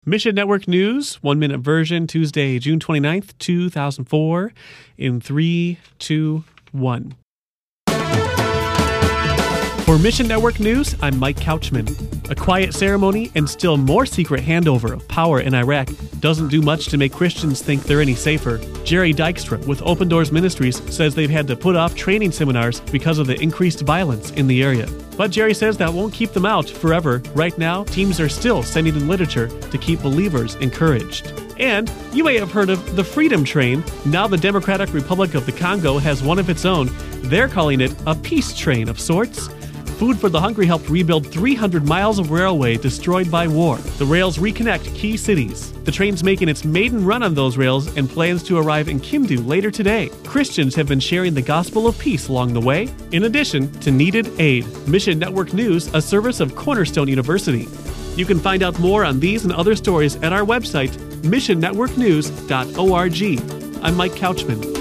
Mission Network News, 1-minute version, Tuesday, June 29th, 2004, in 3, 2, 1. For Mission Network News, I'm Mike Couchman. A quiet ceremony and still more secret handover of power in Iraq doesn't do much to make Christians think they're any safer. Jerry Dykstra with Open Doors Ministries says they've had to put off training seminars because of the increased violence in the area. But Jerry says that won't keep them out forever. Right now, teams are still sending in literature to keep believers encouraged. And you may have heard of the Freedom Train. Now the Democratic Republic of the Congo has one of its own. They're calling it a peace train of sorts. Food for the Hungry helped rebuild 300 miles of railway destroyed by war. The rails reconnect key cities. The train's making its maiden run on those rails and plans to arrive in Kindu later today. Christians have been sharing the gospel of peace along the way, in addition to needed aid. Mission Network News, a service of Cornerstone University. You can find out more on these and other stories at our website, missionnetworknews.org. I'm Mike Couchman.